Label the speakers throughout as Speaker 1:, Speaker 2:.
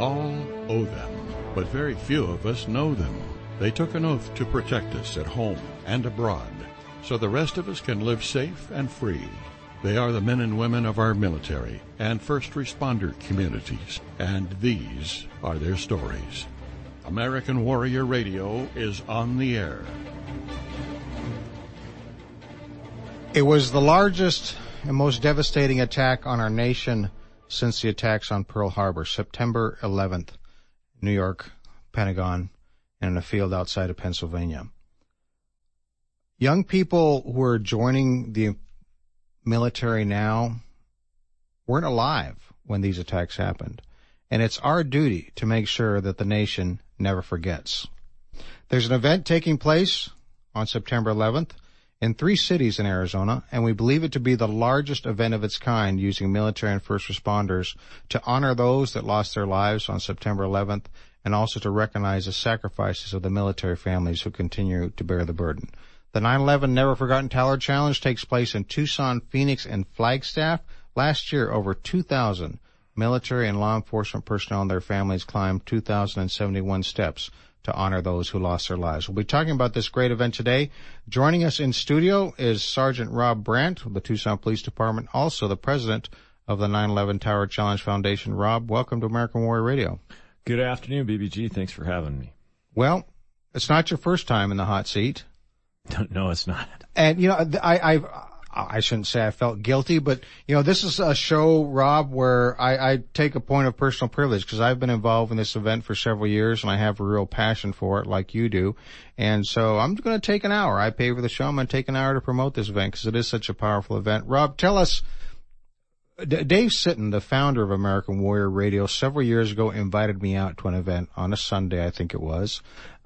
Speaker 1: all owe them, but very few of us know them. They took an oath to protect us at home and abroad, so the rest of us can live safe and free. They are the men and women of our military and first responder communities, and these are their stories. American Warrior Radio is on the air.
Speaker 2: It was the largest and most devastating attack on our nation since the attacks on Pearl Harbor, September 11th, New York, Pentagon, and in a field outside of Pennsylvania. Young people who are joining the military now weren't alive when these attacks happened, and it's our duty to make sure that the nation never forgets. There's an event taking place on September 11th in 3 cities in Arizona, and we believe it to be the largest event of its kind using military and first responders to honor those that lost their lives on September 11th and also to recognize the sacrifices of the military families who continue to bear the burden. The 9/11 Never Forgotten Tower Challenge takes place in Tucson, Phoenix, and Flagstaff. Last year, over 2,000 military and law enforcement personnel and their families climbed 2,071 steps to honor those who lost their lives. We'll be talking about this great event today. Joining us in studio is Sergeant Rob Brandt of the Tucson Police Department, also the president of the 9/11 Tower Challenge Foundation. Rob, welcome to American Warrior Radio.
Speaker 3: Good afternoon, BBG. Thanks for having me.
Speaker 2: Well, it's not your first time in the hot seat.
Speaker 3: No, it's not.
Speaker 2: And, you know, I shouldn't say I felt guilty, but, you know, this is a show, Rob, where I take a point of personal privilege because I've been involved in this event for several years and I have a real passion for it like you do. And so I'm going to take an hour. I pay for the show. I'm going to take an hour to promote this event because it is such a powerful event. Rob, tell us, Dave Sitton, the founder of American Warrior Radio, several years ago invited me out to an event on a Sunday, I think it was,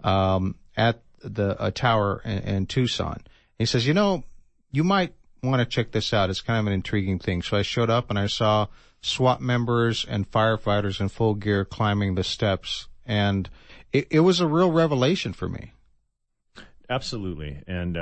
Speaker 2: at the tower in Tucson. He says, you know, you might want to check this out. It's kind of an intriguing thing. So I showed up and I saw SWAT members and firefighters in full gear climbing the steps. And it was a real revelation for me.
Speaker 3: Absolutely. And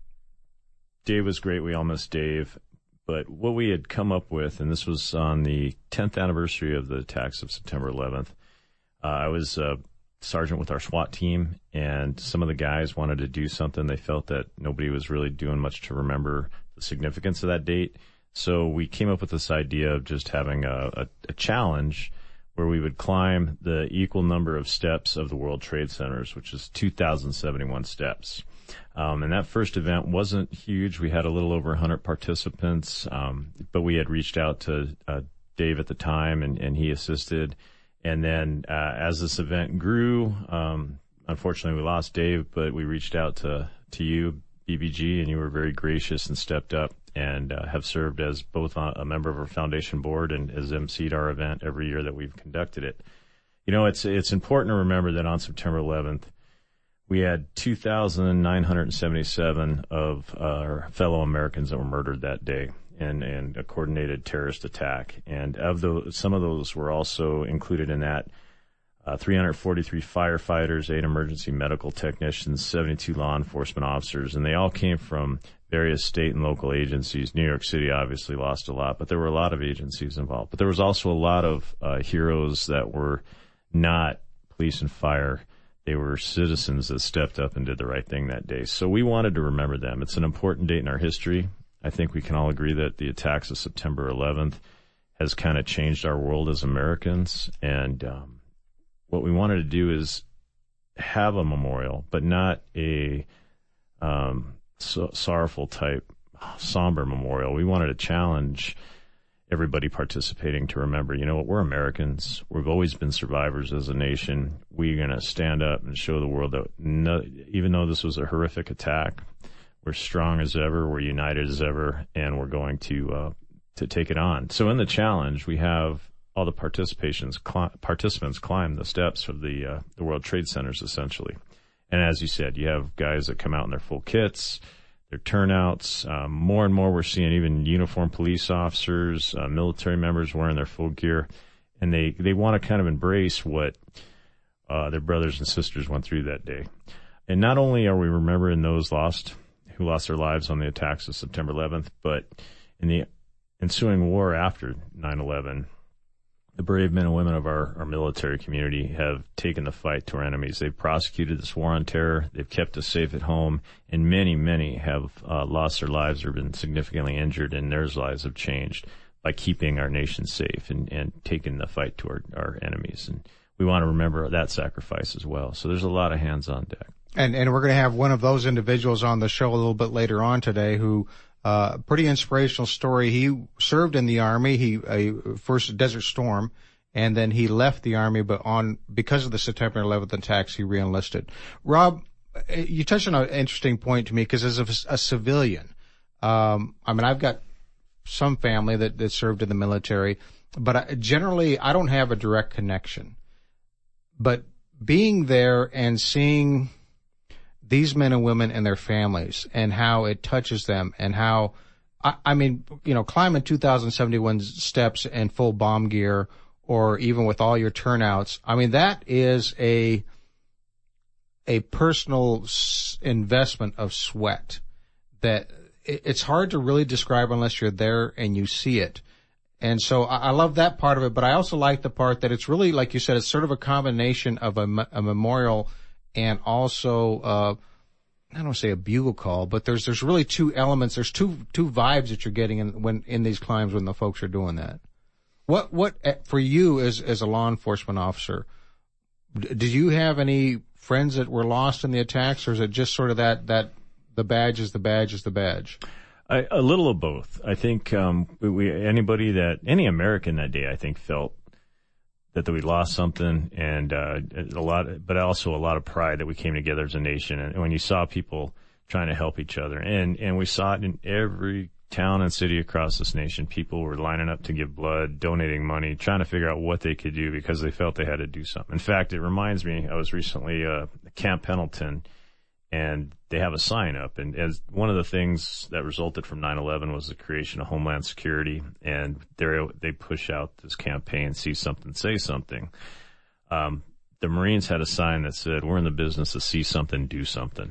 Speaker 3: Dave was great. We all miss Dave. But what we had come up with, and this was on the 10th anniversary of the attacks of September 11th, I was sergeant with our SWAT team, and some of the guys wanted to do something. They felt that nobody was really doing much to remember the significance of that date. So we came up with this idea of just having a challenge where we would climb the equal number of steps of the World Trade Centers, which is 2,071 steps. And that first event wasn't huge. We had a little over 100 participants, but we had reached out to Dave at the time, and he assisted. And then as this event grew, unfortunately we lost Dave, but we reached out to you, BBG, and you were very gracious and stepped up and have served as both a member of our foundation board and as emceed our event every year that we've conducted it. You know, it's important to remember that on September 11th, we had 2,977 of our fellow Americans that were murdered that day in a coordinated terrorist attack. And of those, some of those were also included in that 343 firefighters, 8 emergency medical technicians, 72 law enforcement officers, and they all came from various state and local agencies. New York City obviously lost a lot, but there were a lot of agencies involved. But there was also a lot of heroes that were not police and fire. They were citizens that stepped up and did the right thing that day. So we wanted to remember them. It's an important date in our history. I think we can all agree that the attacks of September 11th has kind of changed our world as Americans. And what we wanted to do is have a memorial, but not a sorrowful type, somber memorial. We wanted to challenge everybody participating to remember, you know what, we're Americans. We've always been survivors as a nation. We're going to stand up and show the world that even though this was a horrific attack, we're strong as ever, we're united as ever, and we're going to take it on. So in the challenge, we have all the participants climb the steps of the World Trade Centers, essentially. And as you said, you have guys that come out in their full kits, their turnouts. More and more we're seeing even uniformed police officers, military members wearing their full gear. And they want to kind of embrace what their brothers and sisters went through that day. And not only are we remembering those who lost their lives on the attacks of September 11th, but in the ensuing war after 9/11, the brave men and women of our military community have taken the fight to our enemies. They've prosecuted this war on terror. They've kept us safe at home. And many have lost their lives or been significantly injured, and their lives have changed by keeping our nation safe and taking the fight to our enemies. And we want to remember that sacrifice as well. So there's a lot of hands on deck.
Speaker 2: And we're going to have one of those individuals on the show a little bit later on today who pretty inspirational story. He served in the Army. He first Desert Storm, and then he left the Army, but because of the September 11th attacks, he reenlisted. Rob, you touched on an interesting point to me, because as a civilian, I've got some family that served in the military, but generally I don't have a direct connection. But being there and seeing these men and women and their families and how it touches them, and how, climbing 2,071 steps in full bomb gear, or even with all your turnouts, that is a personal investment of sweat that it's hard to really describe unless you're there and you see it. And so I love that part of it, but I also like the part that it's really, like you said, it's sort of a combination of a memorial and also, I don't want to say a bugle call, but there's really two elements. There's two vibes that you're getting in these climbs when the folks are doing that. What for you as a law enforcement officer, did you have any friends that were lost in the attacks, or is it just sort of that the badge is the badge is the badge?
Speaker 3: A little of both. I think any American that day, I think, felt that we lost something, and but also a lot of pride that we came together as a nation. And when you saw people trying to help each other, and we saw it in every town and city across this nation, people were lining up to give blood, donating money, trying to figure out what they could do because they felt they had to do something. In fact, it reminds me, I was recently at Camp Pendleton, and they have a sign up, and as one of the things that resulted from 9/11 was the creation of Homeland Security, and they push out this campaign, see something, say something. The Marines had a sign that said, "We're in the business of see something, do something,"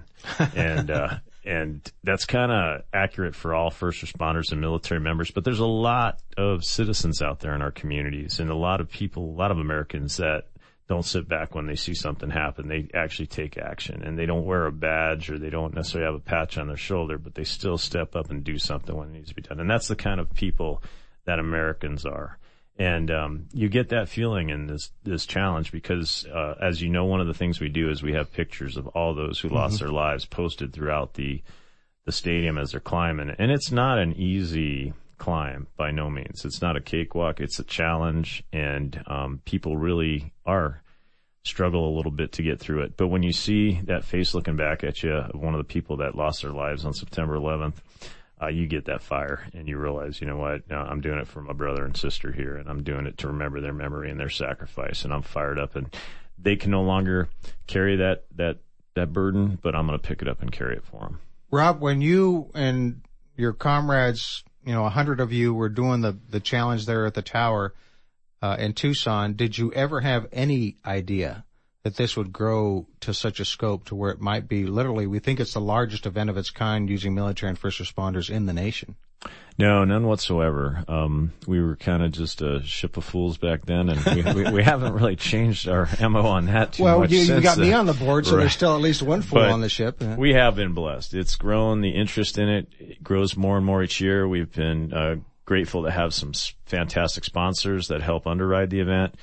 Speaker 3: and that's kind of accurate for all first responders and military members. But there's a lot of citizens out there in our communities, and a lot of people, a lot of Americans that don't sit back when they see something happen. They actually take action, and they don't wear a badge, or they don't necessarily have a patch on their shoulder, but they still step up and do something when it needs to be done. And that's the kind of people that Americans are. And you get that feeling in this challenge because, as you know, one of the things we do is we have pictures of all those who lost their lives posted throughout the stadium as they're climbing. And it's not an easy climb by no means. It's not a cakewalk. It's a challenge, and people really struggle a little bit to get through it. But when you see that face looking back at you of one of the people that lost their lives on September 11th, you get that fire, and you realize, you know what, I'm doing it for my brother and sister here, and I'm doing it to remember their memory and their sacrifice, and I'm fired up, and they can no longer carry that burden, but I'm going to pick it up and carry it for them.
Speaker 2: Rob, when you and your comrades, 100 of you were doing the challenge there at the tower in Tucson, did you ever have any idea that this would grow to such a scope to where it might be literally, we think it's the largest event of its kind using military and first responders in the nation?
Speaker 3: No, none whatsoever. We were kind of just a ship of fools back then, and we haven't really changed our MO on that too much since. Well, you got
Speaker 2: me on the board, so there's still at least one fool on the ship.
Speaker 3: We have been blessed. It's grown. The interest in it grows more and more each year. We've been grateful to have some fantastic sponsors that help underwrite the event.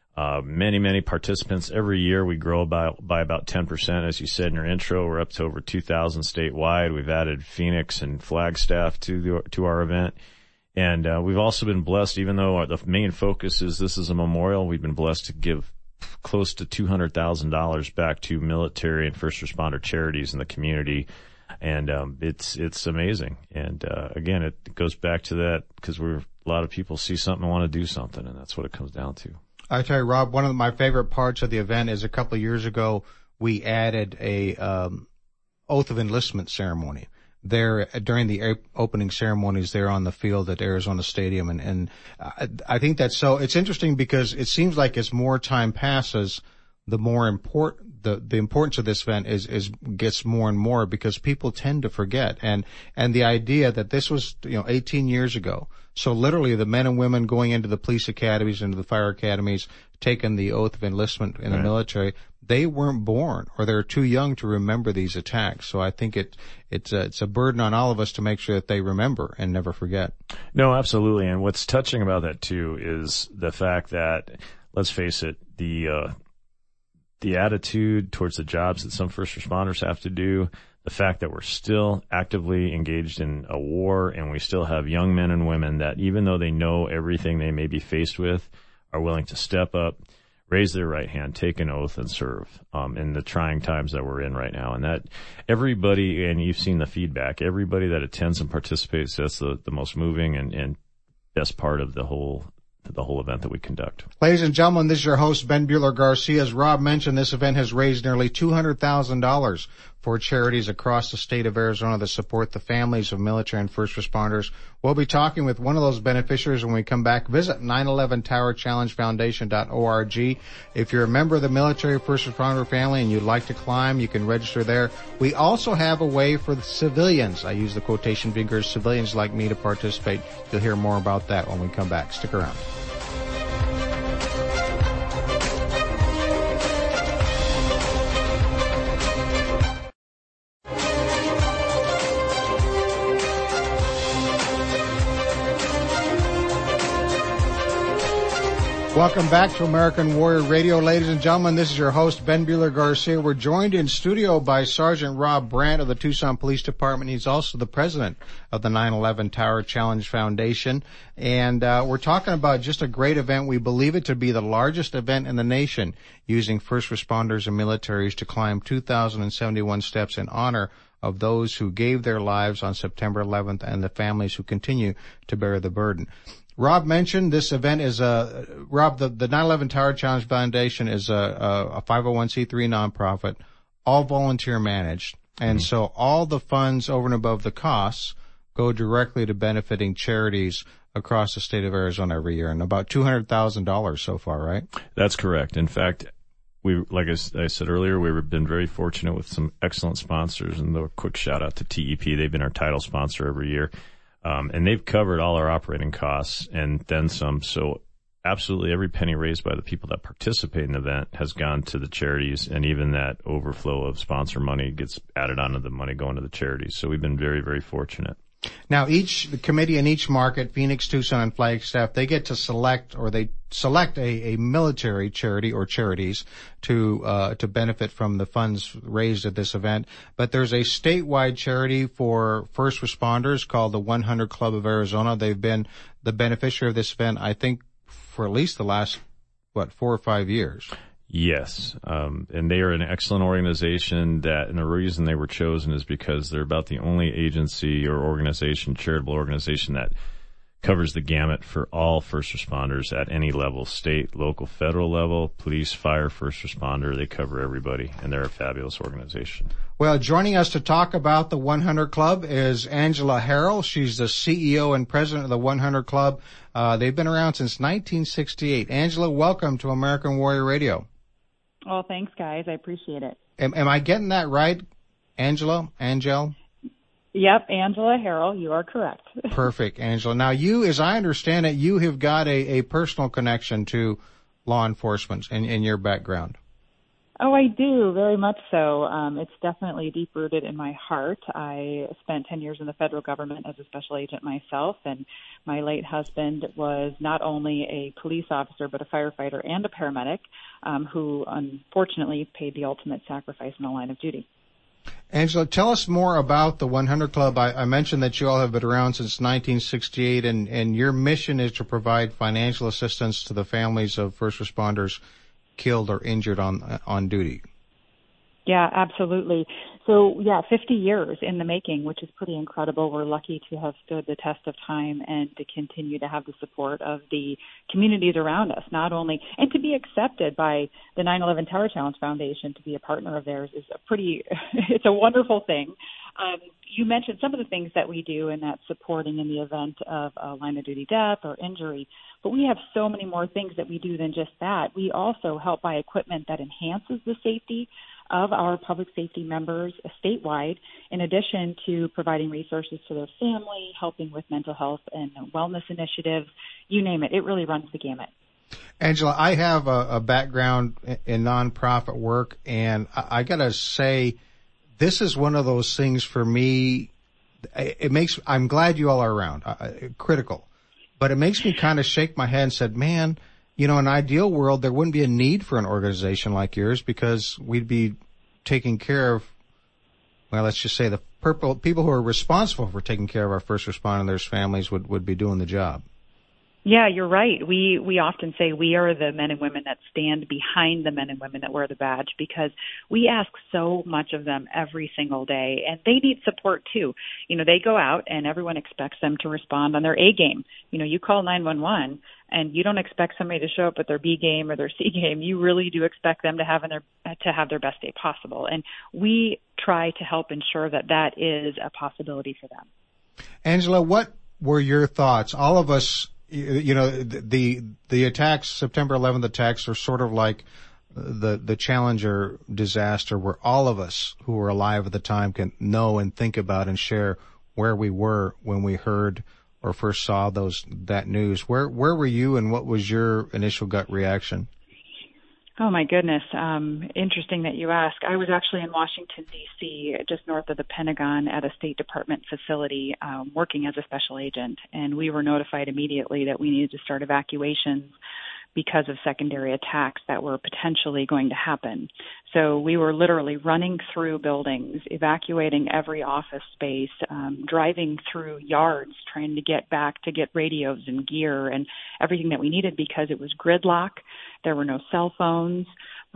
Speaker 3: Many participants. Every year we grow by about 10%. As you said in your intro, we're up to over 2,000 statewide. We've added Phoenix and Flagstaff to our event. And we've also been blessed, even though the main focus is this is a memorial, we've been blessed to give close to $200,000 back to military and first responder charities in the community. And it's amazing. And again, it goes back to that because a lot of people see something and want to do something, and that's what it comes down to.
Speaker 2: I tell you, Rob, one of my favorite parts of the event is a couple of years ago, we added a oath of enlistment ceremony there during the opening ceremonies there on the field at Arizona Stadium. And I think that's so, it's interesting because it seems like as more time passes, the more important the importance of this event gets more and more, because people tend to forget. And the idea that this was 18 years ago. So literally the men and women going into the police academies, into the fire academies, taking the oath of enlistment in the military, they weren't born, or they're too young to remember these attacks. So I think it's a burden on all of us to make sure that they remember and never forget.
Speaker 3: No, absolutely. And what's touching about that too is the fact that, let's face it, the attitude towards the jobs that some first responders have to do, the fact that we're still actively engaged in a war, and we still have young men and women that, even though they know everything they may be faced with, are willing to step up, raise their right hand, take an oath, and serve in the trying times that we're in right now. And that everybody, and you've seen the feedback, everybody that attends and participates, that's the most moving and best part of the whole event that we conduct.
Speaker 2: Ladies and gentlemen, this is your host, Ben Buehler Garcia. As Rob mentioned, this event has raised nearly $200,000 for charities across the state of Arizona that support the families of military and first responders. We'll be talking with one of those beneficiaries when we come back. Visit 911towerchallengefoundation.org. If you're a member of the military first responder family and you'd like to climb, you can register there. We also have a way for the civilians, I use the quotation fingers, civilians like me, to participate. You'll hear more about that when we come back. Stick around. Welcome back to American Warrior Radio. Ladies and gentlemen, this is your host, Ben Buehler Garcia. We're joined in studio by Sergeant Rob Brandt of the Tucson Police Department. He's also the president of the 9/11 Tower Challenge Foundation. And we're talking about just a great event. We believe it to be the largest event in the nation, using first responders and militaries to climb 2,071 steps in honor of those who gave their lives on September 11th and the families who continue to bear the burden. Rob mentioned this event is the 9/11 Tower Challenge Foundation is a 501c3 nonprofit, all volunteer managed. And so all the funds over and above the costs go directly to benefiting charities across the state of Arizona every year, and about $200,000 so far, right?
Speaker 3: That's correct. In fact, like I said earlier, we've been very fortunate with some excellent sponsors, and a quick shout out to TEP. They've been our title sponsor every year. And they've covered all our operating costs and then some. So absolutely every penny raised by the people that participate in the event has gone to the charities, and even that overflow of sponsor money gets added onto the money going to the charities. So we've been very, very fortunate.
Speaker 2: Now, the committee in each market, Phoenix, Tucson, and Flagstaff, they get to select a military charity or charities to benefit from the funds raised at this event. But there's a statewide charity for first responders called the 100 Club of Arizona. They've been the beneficiary of this event, I think, for at least the last, 4 or 5 years.
Speaker 3: Yes, and they are an excellent organization and the reason they were chosen is because they're about the only agency or organization, charitable organization, that covers the gamut for all first responders at any level, state, local, federal level, police, fire, first responder. They cover everybody, and they're a fabulous organization.
Speaker 2: Well, joining us to talk about the 100 Club is Angela Harrell. She's the CEO and president of the 100 Club. They've been around since 1968. Angela, welcome to American Warrior Radio.
Speaker 4: Oh, thanks, guys. I appreciate it.
Speaker 2: Am I getting that right, Angela? Angel?
Speaker 4: Yep, Angela Harrell. You are correct.
Speaker 2: Perfect, Angela. Now, you, as I understand it, you have got a personal connection to law enforcement in your background.
Speaker 4: Oh, I do, very much so. It's definitely deep-rooted in my heart. I spent 10 years in the federal government as a special agent myself, and my late husband was not only a police officer but a firefighter and a paramedic who unfortunately paid the ultimate sacrifice in the line of duty.
Speaker 2: Angela, tell us more about the 100 Club. I mentioned that you all have been around since 1968, and your mission is to provide financial assistance to the families of first responders killed or injured on duty.
Speaker 4: Yeah, absolutely. So, 50 years in the making, which is pretty incredible. We're lucky to have stood the test of time and to continue to have the support of the communities around us, not only, and to be accepted by the 9/11 Tower Challenge Foundation to be a partner of theirs is it's a wonderful thing. You mentioned some of the things that we do, and that's supporting in the event of a line of duty death or injury. But we have so many more things that we do than just that. We also help buy equipment that enhances the safety of our public safety members statewide, in addition to providing resources to their family, helping with mental health and wellness initiatives, you name it. It really runs the gamut.
Speaker 2: Angela, I have a background in nonprofit work, and I got to say, this is one of those things for me. I'm glad you all are around, critical, but it makes me kind of shake my head and said, man, in an ideal world, there wouldn't be a need for an organization like yours because we'd be taking care of, well, let's just say the people who are responsible for taking care of our first responders' families would be doing the job.
Speaker 4: Yeah, you're right. We often say we are the men and women that stand behind the men and women that wear the badge because we ask so much of them every single day, and they need support too. They go out and everyone expects them to respond on their A game. You call 911 and you don't expect somebody to show up with their B game or their C game. You really do expect them to have their best day possible, and we try to help ensure that is a possibility for them.
Speaker 2: Angela, what were your thoughts? All of us, the attacks, September 11th attacks, are sort of like the Challenger disaster, where all of us who were alive at the time can know and think about and share where we were when we heard or first saw that news. Where were you, and what was your initial gut reaction?
Speaker 4: Oh, my goodness. Interesting that you ask. I was actually in Washington, D.C., just north of the Pentagon at a State Department facility working as a special agent, and we were notified immediately that we needed to start evacuations because of secondary attacks that were potentially going to happen. So we were literally running through buildings, evacuating every office space, driving through yards, trying to get back to get radios and gear and everything that we needed because it was gridlock. There were no cell phones.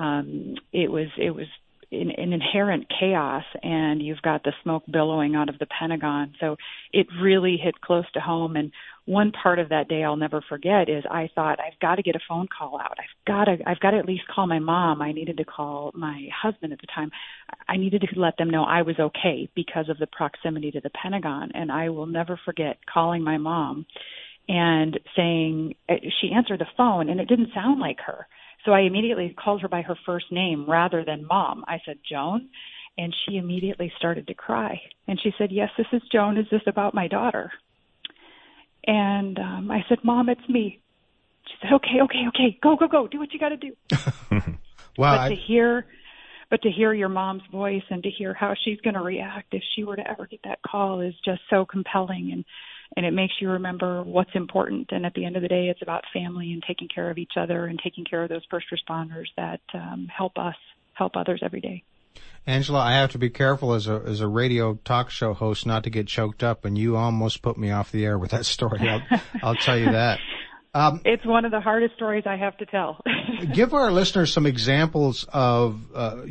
Speaker 4: It was an inherent chaos, and you've got the smoke billowing out of the Pentagon. So it really hit close to home. And one part of that day I'll never forget is I thought, I've got to get a phone call out. I've got to at least call my mom. I needed to call my husband at the time. I needed to let them know I was okay because of the proximity to the Pentagon. And I will never forget calling my mom and saying, she answered the phone and it didn't sound like her. So I immediately called her by her first name rather than Mom. I said, Joan, and she immediately started to cry. And she said, yes, this is Joan. Is this about my daughter? And I said, Mom, it's me. She said, okay, go, do what you got to do.
Speaker 2: Wow.
Speaker 4: But to hear your mom's voice and to hear how she's going to react if she were to ever get that call is just so compelling, and it makes you remember what's important. And at the end of the day, it's about family and taking care of each other and taking care of those first responders that help us help others every day.
Speaker 2: Angela, I have to be careful as a radio talk show host not to get choked up, and you almost put me off the air with that story. I'll tell you that.
Speaker 4: It's one of the hardest stories I have to tell.
Speaker 2: Give our listeners some examples of,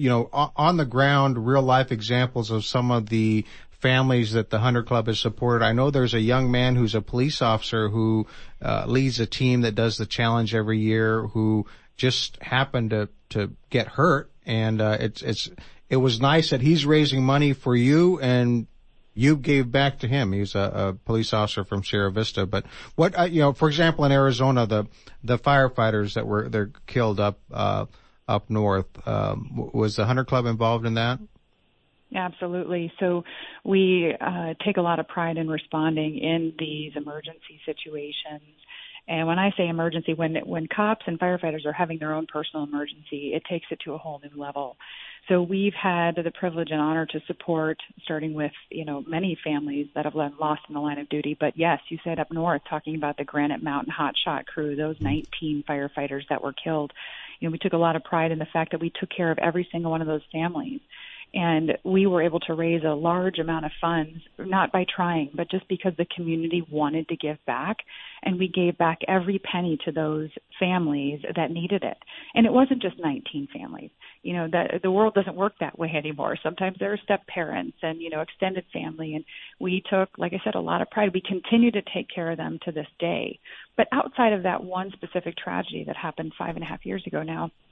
Speaker 2: on the ground, real life examples of some of the families that the Hunter Club has supported. I know there's a young man who's a police officer who leads a team that does the challenge every year, who just happened to get hurt, and it was nice that he's raising money for you, and you gave back to him. He's a police officer from Sierra Vista. But what, for example, in Arizona, the firefighters that they're killed up north, was the Hunter Club involved in that?
Speaker 4: Absolutely. So we take a lot of pride in responding in these emergency situations. And when I say emergency, when cops and firefighters are having their own personal emergency, it takes it to a whole new level. So we've had the privilege and honor to support, starting with, many families that have lost in the line of duty. But yes, you said up north, talking about the Granite Mountain Hotshot crew, those 19 firefighters that were killed. We took a lot of pride in the fact that we took care of every single one of those families. And we were able to raise a large amount of funds, not by trying, but just because the community wanted to give back. And we gave back every penny to those families that needed it. And it wasn't just 19 families. The world doesn't work that way anymore. Sometimes there are step parents and, extended family. And we took, like I said, a lot of pride. We continue to take care of them to this day. But outside of that one specific tragedy that happened 5.5 years ago now,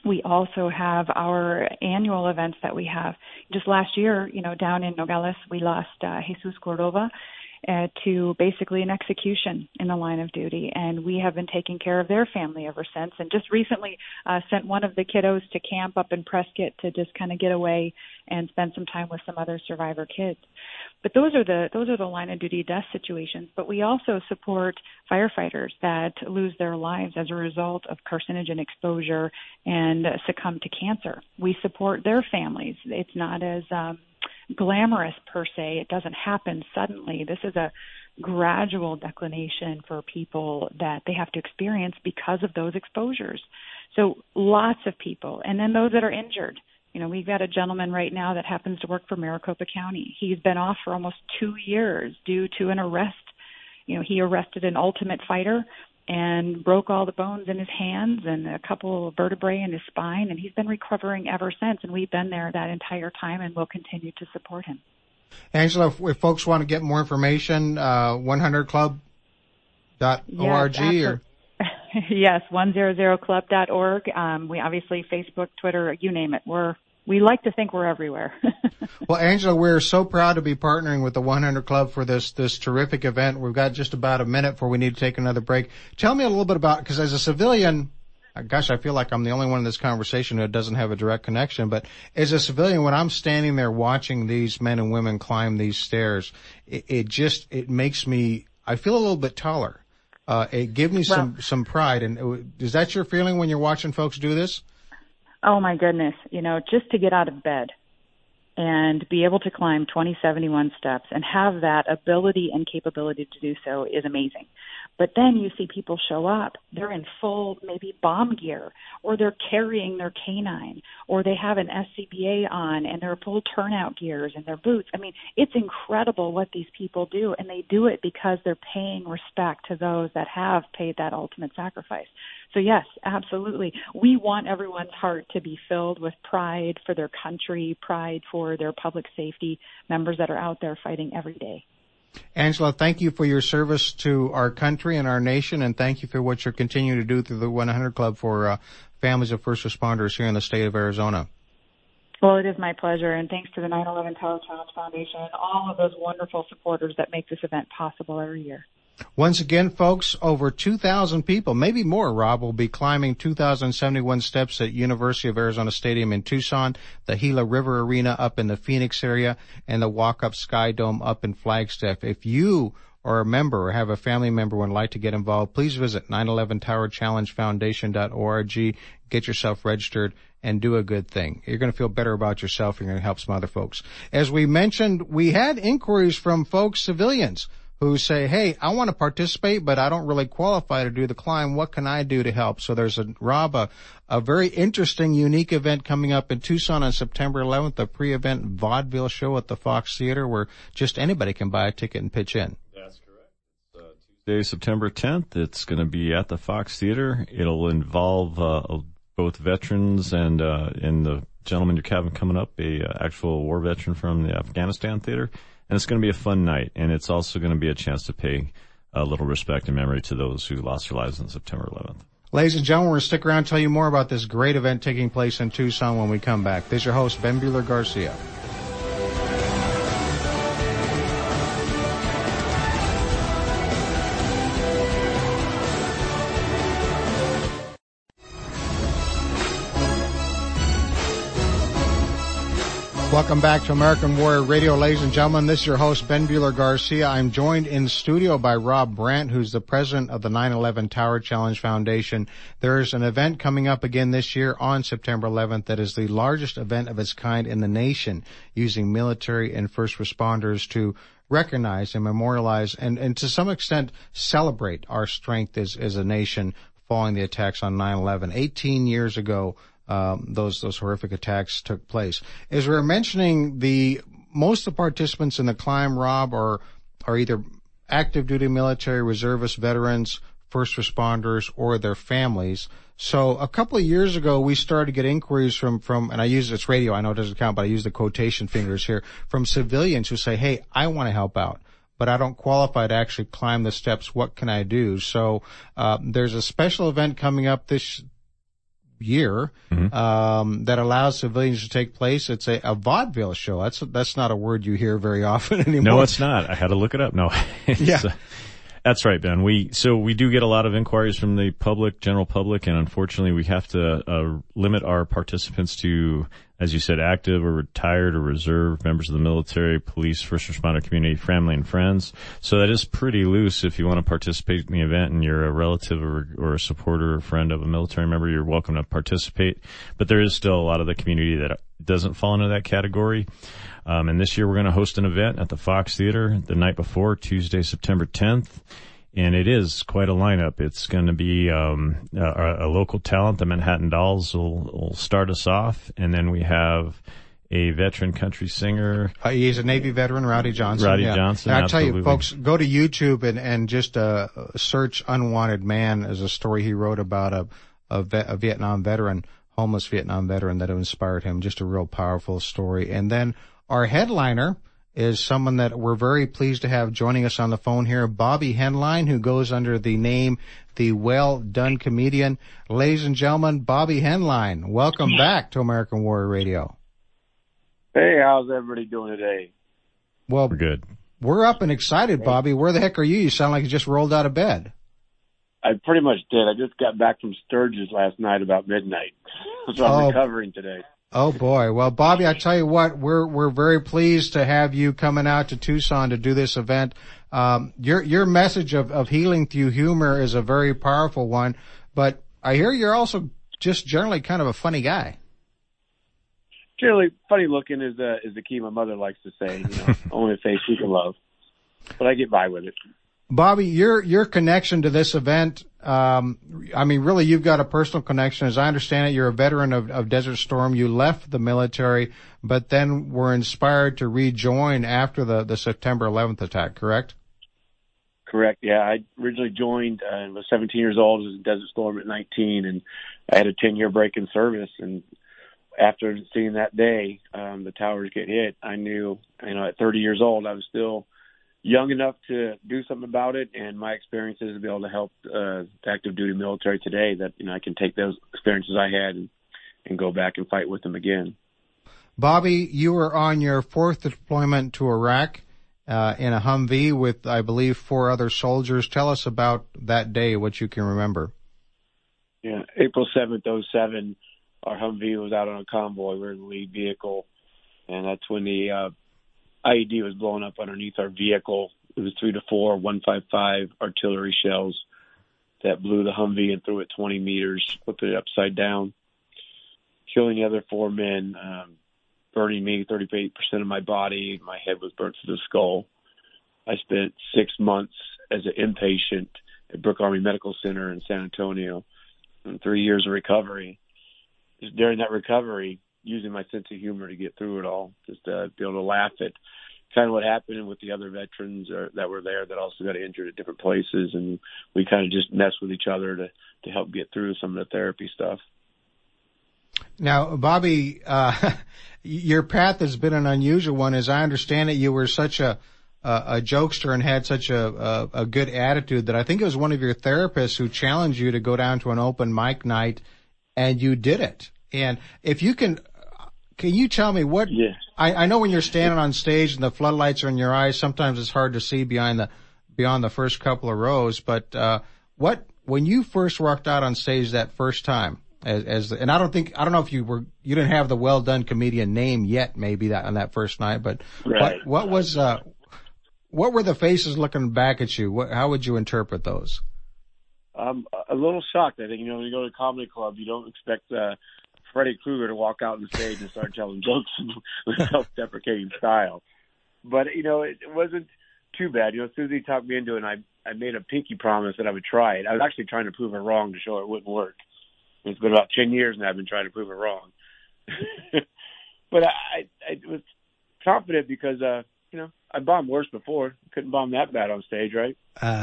Speaker 4: We also have our annual events that we have. Just last year, down in Nogales, we lost Jesus Cordova to basically an execution in the line of duty, and we have been taking care of their family ever since. And just recently sent one of the kiddos to camp up in Prescott to just kind of get away and spend some time with some other survivor kids. But those are the line of duty death situations. But we also support firefighters that lose their lives as a result of carcinogen exposure and succumb to cancer. We support their families. It's not as glamorous per se. It doesn't happen suddenly. This is a gradual declination for people that they have to experience because of those exposures. So lots of people. And then those that are injured. We've got a gentleman right now that happens to work for Maricopa County. He's been off for almost 2 years due to an arrest. He arrested an Ultimate Fighter and broke all the bones in his hands and a couple of vertebrae in his spine, and he's been recovering ever since, and we've been there that entire time and will continue to support him.
Speaker 2: Angela, if folks want to get more information, 100club.org
Speaker 4: yes,
Speaker 2: or...
Speaker 4: Yes, 100club.org. We obviously Facebook, Twitter, you name it. We like to think we're everywhere.
Speaker 2: Well, Angela, we're so proud to be partnering with the 100 Club for this terrific event. We've got just about a minute before we need to take another break. Tell me a little bit about, because as a civilian, gosh, I feel like I'm the only one in this conversation who doesn't have a direct connection, but as a civilian, when I'm standing there watching these men and women climb these stairs, it makes me, I feel a little bit taller. It gives me some pride. And is that your feeling when you're watching folks do this?
Speaker 4: Oh my goodness. Just to get out of bed and be able to climb 2071 steps and have that ability and capability to do so is amazing. But then you see people show up. They're in full maybe bomb gear, or they're carrying their canine, or they have an SCBA on and their full turnout gears and their boots. I mean, it's incredible what these people do, and they do it because they're paying respect to those that have paid that ultimate sacrifice. So yes, absolutely. We want everyone's heart to be filled with pride for their country, pride for their public safety members that are out there fighting every day.
Speaker 2: Angela, thank you for your service to our country and our nation, and thank you for what you're continuing to do through the 100 Club for families of first responders here in the state of Arizona.
Speaker 4: Well, it is my pleasure, and thanks to the 9/11 Tower Challenge Foundation and all of those wonderful supporters that make this event possible every year.
Speaker 2: Once again, folks, over 2,000 people, maybe more, Rob, will be climbing 2,071 steps at University of Arizona Stadium in Tucson, the Gila River Arena up in the Phoenix area, and the Walk-Up Sky Dome up in Flagstaff. If you are a member or have a family member who would like to get involved, please visit 911towerchallengefoundation.org, get yourself registered, and do a good thing. You're going to feel better about yourself. You're going to help some other folks. As we mentioned, we had inquiries from folks, civilians, who say, hey, I want to participate, but I don't really qualify to do the climb. What can I do to help? So there's a very interesting, unique event coming up in Tucson on September 11th, a pre-event vaudeville show at the Fox Theater where just anybody can buy a ticket and pitch in.
Speaker 3: That's correct. It's Tuesday, September 10th. It's going to be at the Fox Theater. It'll involve both veterans and the gentleman you're having coming up, a actual war veteran from the Afghanistan theater. And it's going to be a fun night, and it's also going to be a chance to pay a little respect and memory to those who lost their lives on September 11th.
Speaker 2: Ladies and gentlemen, we're going to stick around and tell you more about this great event taking place in Tucson when we come back. This is your host, Ben Buehler-Garcia. Welcome back to American Warrior Radio, ladies and gentlemen. This is your host, Ben Buehler-Garcia. I'm joined in studio by Rob Brandt, who's the president of the 9/11 Tower Challenge Foundation. There's an event coming up again this year on September 11th that is the largest event of its kind in the nation, using military and first responders to recognize and memorialize and to some extent celebrate our strength as a nation following the attacks on 9/11. 18 years ago, those horrific attacks took place. As we were mentioning, most of the participants in the climb, Rob, are either active duty military, reservists, veterans, first responders, or their families. So a couple of years ago, we started to get inquiries from, and it's radio, I know it doesn't count, but I use the quotation fingers here, from civilians who say, hey, I want to help out, but I don't qualify to actually climb the steps. What can I do? So, there's a special event coming up this year, that allows civilians to take place. It's a vaudeville show. That's not a word you hear very often anymore.
Speaker 3: No, it's not. I had to look it up. No.
Speaker 2: Yeah.
Speaker 3: That's right, Ben. We do get a lot of inquiries from the general public, and unfortunately we have to limit our participants to, as you said, active or retired or reserve members of the military, police, first responder community, family, and friends. So that is pretty loose. If you want to participate in the event and you're a relative or a supporter or friend of a military member, you're welcome to participate. But there is still a lot of the community that doesn't fall into that category. And this year we're going to host an event at the Fox Theater the night before, Tuesday, September 10th. And it is quite a lineup. It's going to be a local talent. The Manhattan Dolls will start us off. And then we have a veteran country singer.
Speaker 2: He's a Navy veteran, Rowdy Johnson.
Speaker 3: Johnson,
Speaker 2: and I tell
Speaker 3: absolutely.
Speaker 2: you, folks, go to YouTube and just search Unwanted Man as a story he wrote about a Vietnam veteran, homeless Vietnam veteran that inspired him. Just a real powerful story. And then our headliner is someone that we're very pleased to have joining us on the phone here, Bobby Henline, who goes under the name The Well Done Comedian. Ladies and gentlemen, Bobby Henline, welcome back to American Warrior Radio.
Speaker 5: Hey, how's everybody doing today?
Speaker 2: Well,
Speaker 3: we're good.
Speaker 2: We're up and excited, Bobby. Where the heck are you? You sound like you just rolled out of bed.
Speaker 5: I pretty much did. I just got back from Sturgis last night about midnight. So I'm recovering today.
Speaker 2: Oh boy. Well, Bobby, I tell you what, we're very pleased to have you coming out to Tucson to do this event. Your message of healing through humor is a very powerful one, but I hear you're also just generally kind of a funny guy.
Speaker 5: Generally, funny looking is the key. My mother likes to say, only a face you can love, but I get by with it.
Speaker 2: Bobby, your connection to this event, really you've got a personal connection. As I understand it, you're a veteran of Desert Storm. You left the military, but then were inspired to rejoin after the September 11th attack, correct?
Speaker 5: Correct, yeah. I originally joined, I was 17 years old, I was in Desert Storm at 19, and I had a 10-year break in service. And after seeing that day, the towers get hit, I knew, at 30 years old, I was still young enough to do something about it, and my experiences to be able to help active duty military today, that I can take those experiences I had and go back and fight with them again.
Speaker 2: Bobby, you were on your fourth deployment to Iraq in a Humvee with, I believe, 4 other soldiers. Tell us about that day, what you can remember.
Speaker 5: Yeah, April 7th, 2007, our Humvee was out on a convoy. We were in the lead vehicle, and that's when the IED was blowing up underneath our vehicle. It was 3 to 4 155 artillery shells that blew the Humvee and threw it 20 meters, flipped it upside down, killing the other 4 men, burning me 38% of my body. My head was burnt to the skull. I spent 6 months as an inpatient at Brooke Army Medical Center in San Antonio, and 3 years of recovery. Just during that recovery, using my sense of humor to get through it all, just to be able to laugh at kind of what happened with the other veterans that were there that also got injured at different places, and we kind of just mess with each other to help get through some of the therapy stuff.
Speaker 2: Now, Bobby, your path has been an unusual one. As I understand it, you were such a jokester and had such a good attitude that I think it was one of your therapists who challenged you to go down to an open mic night, and you did it. And if you can you tell me what?
Speaker 5: Yeah.
Speaker 2: I know when you're standing on stage and the floodlights are in your eyes, sometimes it's hard to see beyond the first couple of rows. But when you first walked out on stage that first time, and I don't know if you didn't have the Well Done Comedian name yet, maybe on that first night, but
Speaker 5: right.
Speaker 2: what were the faces looking back at you? How would you interpret those?
Speaker 5: I'm a little shocked. I think, when you go to a comedy club, you don't expect Freddy Krueger to walk out on the stage and start telling jokes in a self-deprecating style. But, it wasn't too bad. Susie talked me into it, and I made a pinky promise that I would try it. I was actually trying to prove her wrong to show her it wouldn't work. It's been about 10 years now I've been trying to prove her wrong. But I was confident because, I bombed worse before. Couldn't bomb that bad on stage, right?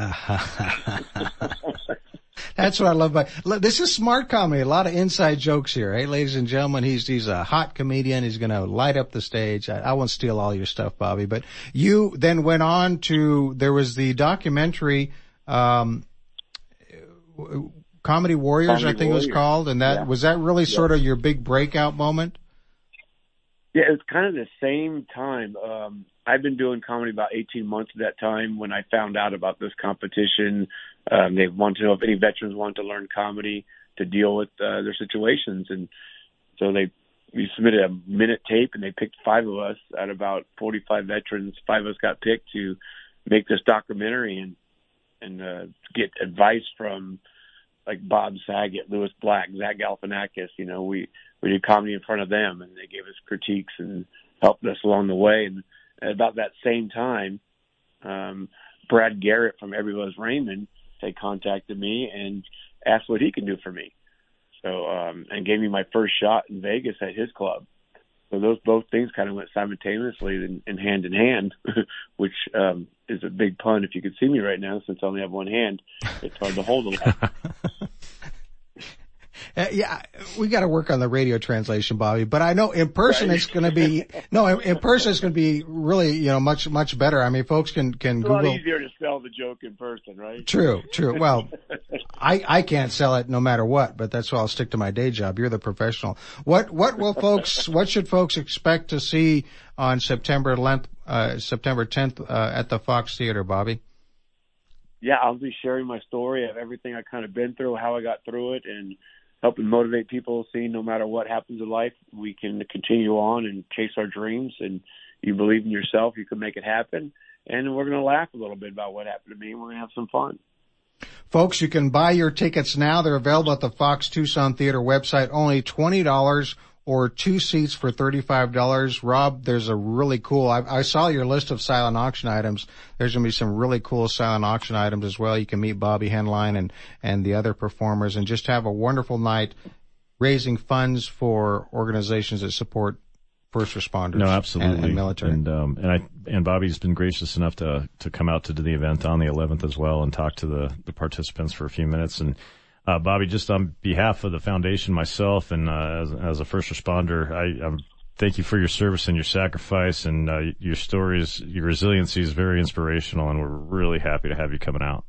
Speaker 2: That's what I love about this is smart comedy. A lot of inside jokes here, eh, ladies and gentlemen. He's a hot comedian. He's going to light up the stage. I won't steal all your stuff, Bobby, but you then went on to, there was the documentary, Comedy Warriors,
Speaker 5: Comedy
Speaker 2: I think
Speaker 5: Warriors.
Speaker 2: it was called, and that was that really sort of your big breakout moment?
Speaker 5: Yeah, it was kind of the same time. I've been doing comedy about 18 months at that time when I found out about this competition. They wanted to know if any veterans wanted to learn comedy to deal with their situations. And so we submitted a minute tape, and they picked 5 of us out of about 45 veterans. 5 of us got picked to make this documentary and get advice from like Bob Saget, Louis Black, Zach Galifianakis. You know, we did comedy in front of them, and they gave us critiques and helped us along the way. And at about that same time, Brad Garrett from Everybody's Raymond had contacted me and asked what he could do for me. So, and gave me my first shot in Vegas at his club. So those both things kind of went simultaneously and hand in hand, which is a big pun. If you could see me right now, since I only have one hand, it's hard to hold a lot.
Speaker 2: Yeah, we got to work on the radio translation, Bobby. But I know in person it's going to be in person it's going to be really much better. I mean, folks can
Speaker 5: It's
Speaker 2: Google.
Speaker 5: a lot easier to sell the joke in person, right?
Speaker 2: True. Well, I can't sell it no matter what, but that's why I'll stick to my day job. You're the professional. What should folks expect to see on September 10th at the Fox Theater, Bobby?
Speaker 5: Yeah, I'll be sharing my story of everything I kind of been through, how I got through it, and helping motivate people, seeing no matter what happens in life, we can continue on and chase our dreams. And you believe in yourself, you can make it happen. And we're going to laugh a little bit about what happened to me, and we're going to have some fun.
Speaker 2: Folks, you can buy your tickets now. They're available at the Fox Tucson Theater website. Only $20 or 2 seats for $35. Rob, there's a really cool, I saw your list of silent auction items. There's going to be some really cool silent auction items as well. You can meet Bobby Henline and the other performers and just have a wonderful night raising funds for organizations that support first responders.
Speaker 3: No, absolutely.
Speaker 2: And military.
Speaker 3: And Bobby's been gracious enough to come out to do the event on the 11th as well and talk to the participants for a few minutes. And Bobby, just on behalf of the foundation, myself, and as a first responder, I thank you for your service and your sacrifice, and your stories, your resiliency is very inspirational, and we're really happy to have you coming out.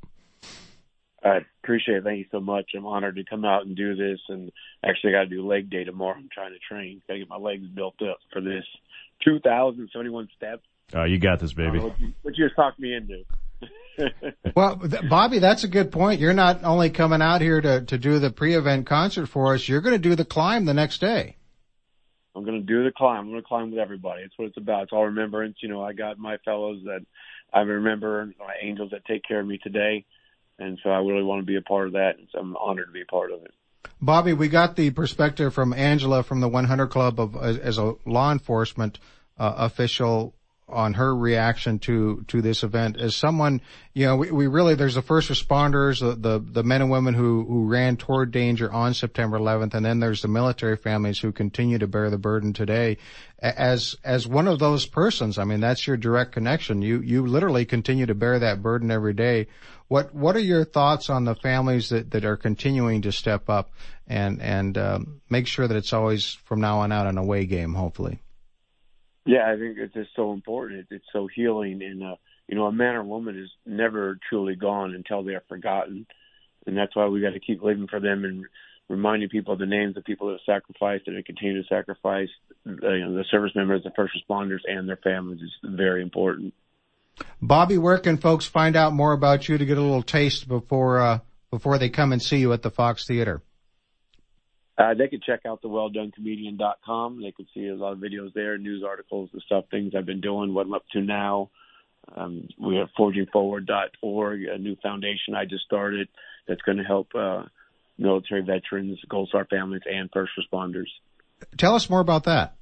Speaker 5: I appreciate it. Thank you so much. I'm honored to come out and do this, and actually I got to do leg day tomorrow. I'm trying to train. Got to get my legs built up for this. 2,071 steps.
Speaker 3: You got this, baby.
Speaker 5: What you just talked me into.
Speaker 2: Well, Bobby, that's a good point. You're not only coming out here to do the pre-event concert for us, you're going to do the climb the next day.
Speaker 5: I'm going to do the climb. I'm going to climb with everybody. It's what it's about. It's all remembrance. You know, I got my fellows that I remember, my angels that take care of me today. And so I really want to be a part of that. And so I'm honored to be a part of it. Bobby,
Speaker 2: we got the perspective from Angela from the 100 Club as a law enforcement official on her reaction to this event. As someone, we really, there's the first responders, the men and women who ran toward danger on September 11th, and then there's the military families who continue to bear the burden today. As one of those persons, I mean, that's your direct connection. You literally continue to bear that burden every day. What are your thoughts on the families that are continuing to step up and make sure that it's always from now on out an away game, hopefully?
Speaker 5: Yeah, I think it's just so important. It's so healing. And, a man or woman is never truly gone until they are forgotten. And that's why we got to keep living for them and reminding people of the names of people that have sacrificed and continue to sacrifice. The service members, the first responders, and their families is very important.
Speaker 2: Bobby, where can folks find out more about you to get a little taste before they come and see you at the Fox Theater?
Speaker 5: They could check out the welldonecomedian.com. They could see a lot of videos there, news articles, the stuff, things I've been doing, what I'm up to now. We have forgingforward.org, a new foundation I just started that's going to help military veterans, Gold Star families, and first responders.
Speaker 2: Tell us more about that.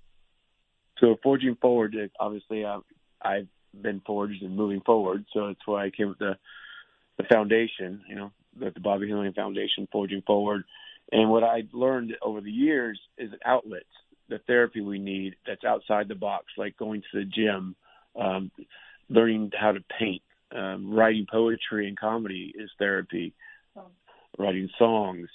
Speaker 5: So Forging Forward, obviously I've been forged and moving forward, so that's why I came with the foundation, the Bobby Henline Foundation, Forging Forward. And what I learned over the years is outlets, the therapy we need that's outside the box, like going to the gym, learning how to paint, writing poetry and comedy is therapy, writing songs,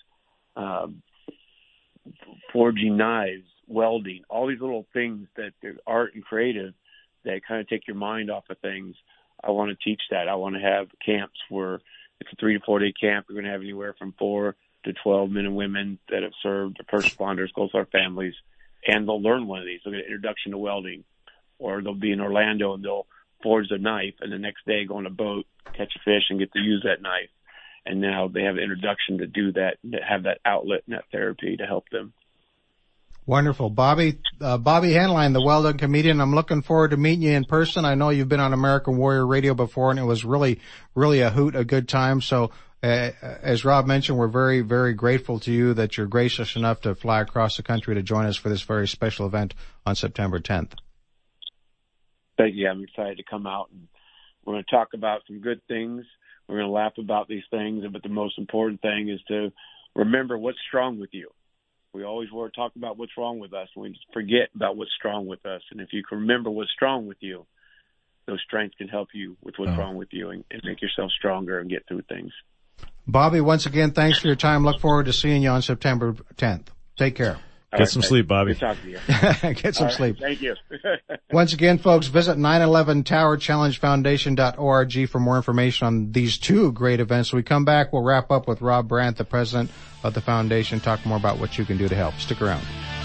Speaker 5: forging knives, welding, all these little things that are art and creative that kind of take your mind off of things. I want to teach that. I want to have camps where It's a 3 to 4 day camp. We're going to have anywhere from 4 to 12 men and women that have served, the first responders, close to our families, and they'll learn one of these. They'll get an introduction to welding, or they'll be in Orlando and they'll forge a knife, and the next day go on a boat, catch a fish, and get to use that knife. And now they have an introduction to do that, to have that outlet and that therapy to help them.
Speaker 2: Wonderful. Bobby Henline, the well-done comedian. I'm looking forward to meeting you in person. I know you've been on American Warrior Radio before, and it was really a good time. So, as Rob mentioned, we're very, very grateful to you that you're gracious enough to fly across the country to join us for this very special event on September 10th.
Speaker 5: Thank you. I'm excited to come out, and we're going to talk about some good things. We're going to laugh about these things, but the most important thing is to remember what's strong with you. We always want to talk about what's wrong with us. We forget about what's strong with us. And if you can remember what's strong with you, those strengths can help you with what's wrong with you and make yourself stronger and get through things.
Speaker 2: Bobby, once again, thanks for your time. Look forward to seeing you on September 10th. Take care.
Speaker 3: Get some sleep, Bobby.
Speaker 5: Good talking to you.
Speaker 2: Get some sleep.
Speaker 5: Thank you.
Speaker 2: Once again, folks, visit 911towerchallengefoundation.org for more information on these two great events. When we come back, we'll wrap up with Rob Brandt, the president of the foundation, talk more about what you can do to help. Stick around.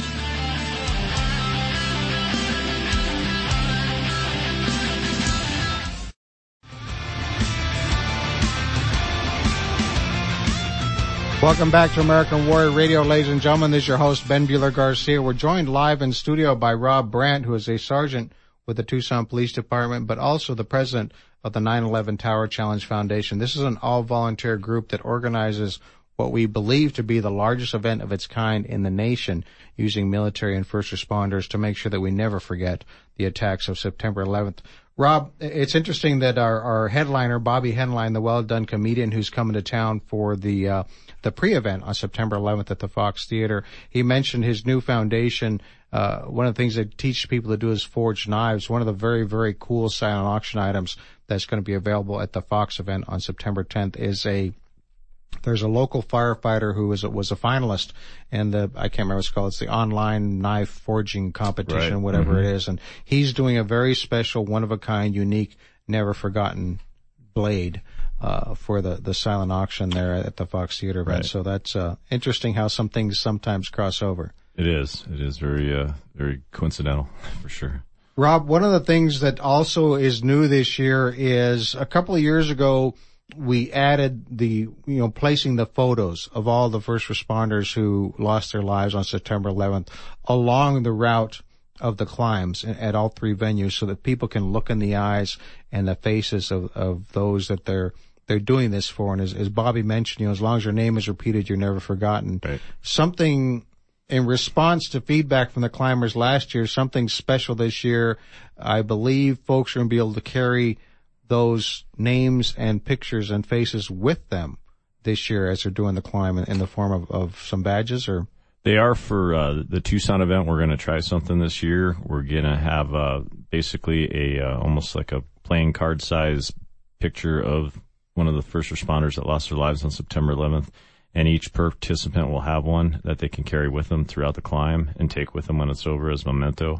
Speaker 2: Welcome back to American Warrior Radio, ladies and gentlemen. This is your host, Ben Bueller-Garcia. We're joined live in studio by Rob Brandt, who is a sergeant with the Tucson Police Department, but also the president of the 9/11 Tower Challenge Foundation. This is an all-volunteer group that organizes what we believe to be the largest event of its kind in the nation, using military and first responders to make sure that we never forget the attacks of September 11th. Rob, it's interesting that our headliner, Bobby Henline, the well-done comedian who's coming to town for the pre-event on September 11th at the Fox Theater, he mentioned his new foundation. One of the things they teach people to do is forge knives. One of the very, very cool silent auction items that's going to be available at the Fox event on September 10th is there's a local firefighter who was a finalist, and I can't remember what it's called. It's the online knife forging competition,
Speaker 3: right.
Speaker 2: Whatever it is. And he's doing a very special, one-of-a-kind, unique, never-forgotten blade for the silent auction there at the Fox Theater event.
Speaker 3: Right.
Speaker 2: So that's interesting how some things sometimes cross over.
Speaker 3: It is very coincidental, for sure.
Speaker 2: Rob, one of the things that also is new this year is a couple of years ago, we added placing the photos of all the first responders who lost their lives on September 11th along the route of the climbs at all three venues, so that people can look in the eyes and the faces of those that they're doing this for. And as Bobby mentioned, as long as your name is repeated, you're never forgotten.
Speaker 3: Right.
Speaker 2: Something in response to feedback from the climbers last year, something special this year. I believe folks are going to be able to carry those names and pictures and faces with them this year as they're doing the climb in the form of some badges, or?
Speaker 3: They are for the Tucson event. We're going to try something this year. We're going to have basically almost like a playing card size picture of one of the first responders that lost their lives on September 11th. And each participant will have one that they can carry with them throughout the climb and take with them when it's over as memento.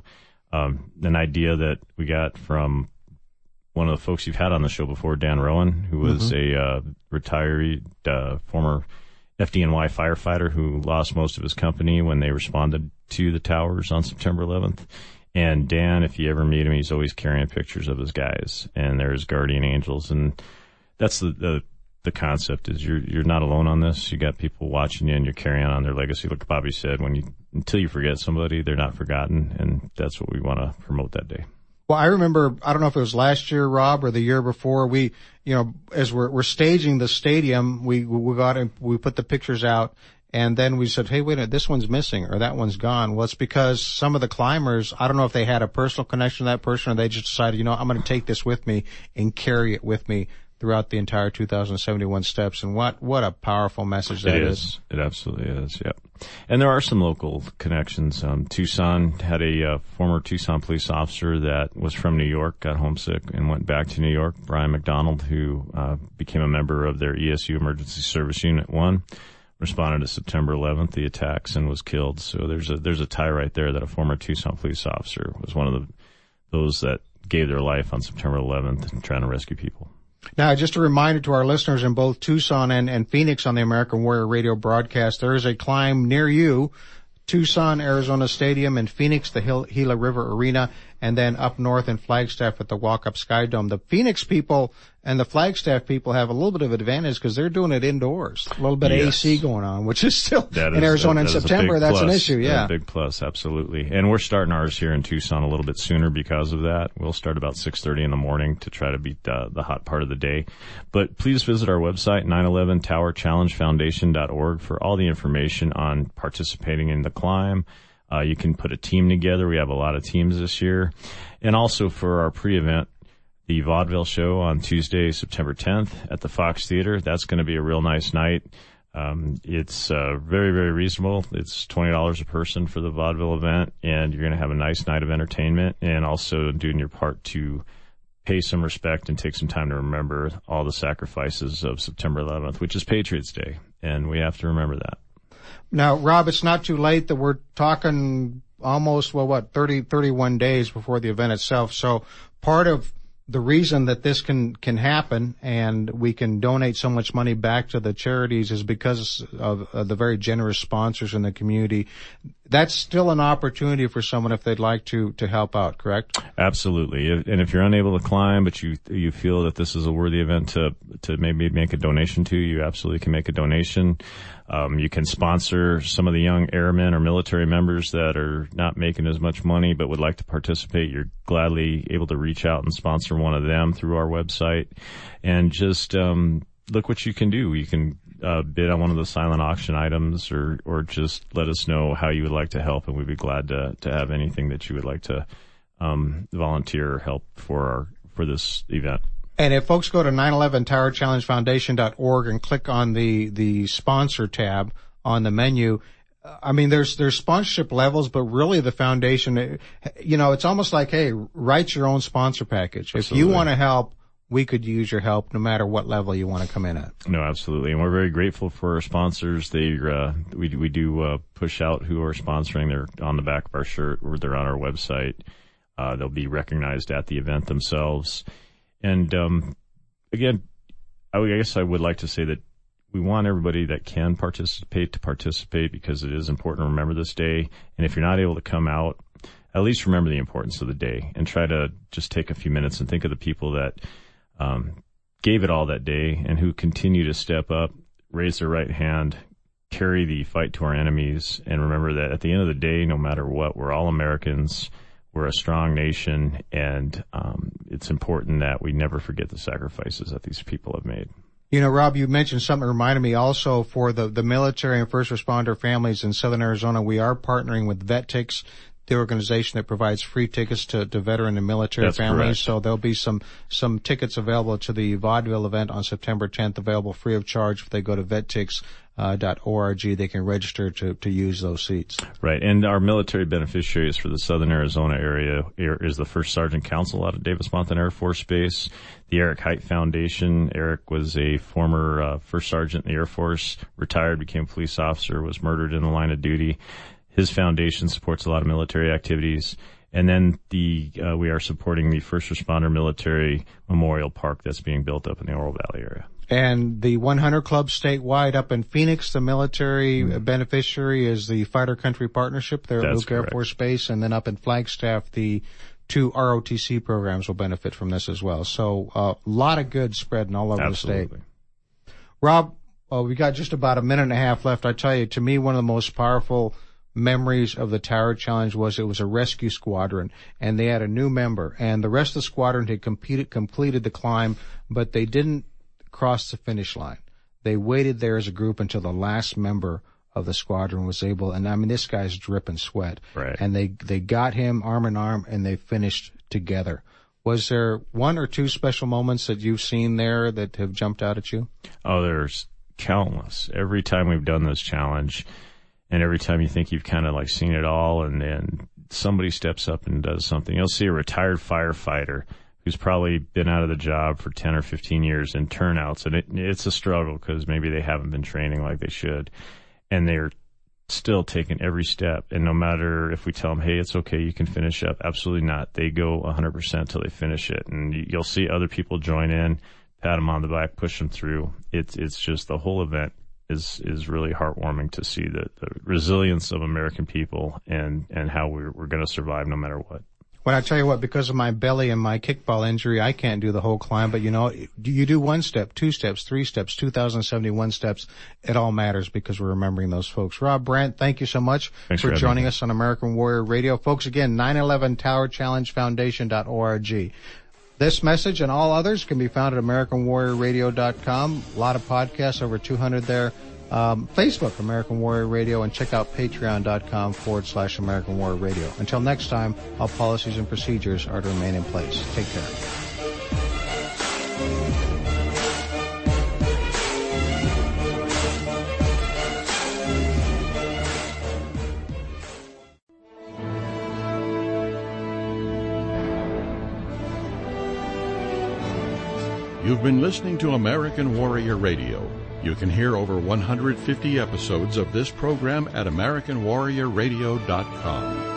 Speaker 3: An idea that we got from one of the folks you've had on the show before, Dan Rowan, who was a retiree, former FDNY firefighter who lost most of his company when they responded to the towers on September 11th. And Dan, if you ever meet him, he's always carrying pictures of his guys, and they're his guardian angels. And that's the concept is you're not alone on this. You got people watching you, and you're carrying on their legacy. Like Bobby said, until you forget somebody, they're not forgotten, and that's what we want to promote that day.
Speaker 2: Well, I remember, I don't know if it was last year, Rob, or the year before, we, as we're staging the stadium, we got and we put the pictures out, and then we said, hey, wait a minute, this one's missing or that one's gone. Well, it's because some of the climbers, I don't know if they had a personal connection to that person, or they just decided, I'm going to take this with me and carry it with me throughout the entire 2,071 steps. And what a powerful message that is.
Speaker 3: It absolutely is. Yep. And there are some local connections. Tucson had a former Tucson police officer that was from New York, got homesick and went back to New York, Brian McDonald, who became a member of their ESU Emergency Service Unit 1, responded to September 11th, the attacks, and was killed. So there's a tie right there that a former Tucson police officer was one of those that gave their life on September 11th and trying to rescue people.
Speaker 2: Now, just a reminder to our listeners in both Tucson and Phoenix on the American Warrior Radio broadcast, there is a climb near you, Tucson, Arizona Stadium, in Phoenix, the Gila River Arena, and then up north in Flagstaff at the Walk-Up Sky Dome. The Phoenix people and the Flagstaff people have a little bit of advantage because they're doing it indoors. A little bit of AC going on, which is still in Arizona in September. That's an issue, yeah.
Speaker 3: A big plus, absolutely. And we're starting ours here in Tucson a little bit sooner because of that. We'll start about 6:30 in the morning to try to beat the hot part of the day. But please visit our website, 911towerchallengefoundation.org, for all the information on participating in the climb. You can put a team together. We have a lot of teams this year. And also for our pre-event, the vaudeville show on Tuesday, September 10th at the Fox Theater. That's going to be a real nice night. It's very, very reasonable. It's $20 a person for the vaudeville event, and you're going to have a nice night of entertainment and also doing your part to pay some respect and take some time to remember all the sacrifices of September 11th, which is Patriots Day, and we have to remember that.
Speaker 2: Now, Rob, it's not too late that we're talking almost, 31 days before the event itself. So part of the reason that this can happen and we can donate so much money back to the charities is because of the very generous sponsors in the community. That's still an opportunity for someone if they'd like to help out, correct?
Speaker 3: Absolutely. And if you're unable to climb, but you feel that this is a worthy event to maybe make a donation to, you absolutely can make a donation. You can sponsor some of the young airmen or military members that are not making as much money but would like to participate. You're gladly able to reach out and sponsor one of them through our website. And just look what you can do. You can bid on one of the silent auction items or just let us know how you would like to help, and we'd be glad to have anything that you would like to volunteer or help for this event.
Speaker 2: And if folks go to 911towerchallengefoundation.org and click on the sponsor tab on the menu, I mean, there's sponsorship levels, but really the foundation, it's almost like, hey, write your own sponsor package.
Speaker 3: Absolutely.
Speaker 2: If you want to help, we could use your help no matter what level you want to come in at.
Speaker 3: No, absolutely. And we're very grateful for our sponsors. We do push out who are sponsoring. They're on the back of our shirt or they're on our website. They'll be recognized at the event themselves. And, again, I guess I would like to say that we want everybody that can participate to participate because it is important to remember this day. And if you're not able to come out, at least remember the importance of the day and try to just take a few minutes and think of the people that gave it all that day and who continue to step up, raise their right hand, carry the fight to our enemies, and remember that at the end of the day, no matter what, we're all Americans. We're a strong nation, and it's important that we never forget the sacrifices that these people have made.
Speaker 2: Rob, you mentioned something that reminded me also for the military and first responder families in Southern Arizona. We are partnering with VetTix, the organization that provides free tickets to veteran and military families.
Speaker 3: Correct.
Speaker 2: So there'll be some tickets available to the vaudeville event on September 10th, available free of charge. If they go to vettix.org, they can register to use those seats.
Speaker 3: Right. And our military beneficiaries for the Southern Arizona area is the First Sergeant Council out of Davis-Monthan Air Force Base, the Eric Hite Foundation. Eric was a former First Sergeant in the Air Force, retired, became a police officer, was murdered in the line of duty. His foundation supports a lot of military activities. And then we are supporting the First Responder Military Memorial Park that's being built up in the Oro Valley area.
Speaker 2: And the 100 Club statewide up in Phoenix, the military beneficiary is the Fighter Country Partnership there at Luke Air Force Base. And then up in Flagstaff, the 2 ROTC programs will benefit from this as well. So a lot of good spreading all over the state. Rob, we got just about a minute and a half left. I tell you, to me, one of the most powerful memories of the Tower Challenge was it was a rescue squadron, and they had a new member, and the rest of the squadron had completed the climb, but they didn't cross the finish line. They waited there as a group until the last member of the squadron was able, and I mean, this guy's dripping sweat.
Speaker 3: Right.
Speaker 2: And they got him arm in arm, and they finished together. Was there one or two special moments that you've seen there that have jumped out at you?
Speaker 3: Oh, there's countless. Every time we've done this challenge, and every time you think you've kind of like seen it all, and then somebody steps up and does something. You'll see a retired firefighter who's probably been out of the job for 10 or 15 years in turnouts, and it's a struggle because maybe they haven't been training like they should, and they're still taking every step. And no matter if we tell them, hey, it's okay, you can finish up, absolutely not. They go 100% till they finish it. And you'll see other people join in, pat them on the back, push them through. It's just the whole event is really heartwarming to see the resilience of American people and how we're going to survive no matter what.
Speaker 2: Well, I tell you what, because of my belly and my kickball injury, I can't do the whole climb. But, you do 1 step, 2 steps, 3 steps, 2,071 steps. It all matters because we're remembering those folks. Rob Brandt, thank you so much for joining us on American Warrior Radio. Folks, again, 911towerchallengefoundation.org. This message and all others can be found at AmericanWarriorRadio.com. A lot of podcasts, over 200 there. Facebook, American Warrior Radio, and check out patreon.com/American Warrior Radio. Until next time, all policies and procedures are to remain in place. Take care.
Speaker 1: You've been listening to American Warrior Radio. You can hear over 150 episodes of this program at AmericanWarriorRadio.com.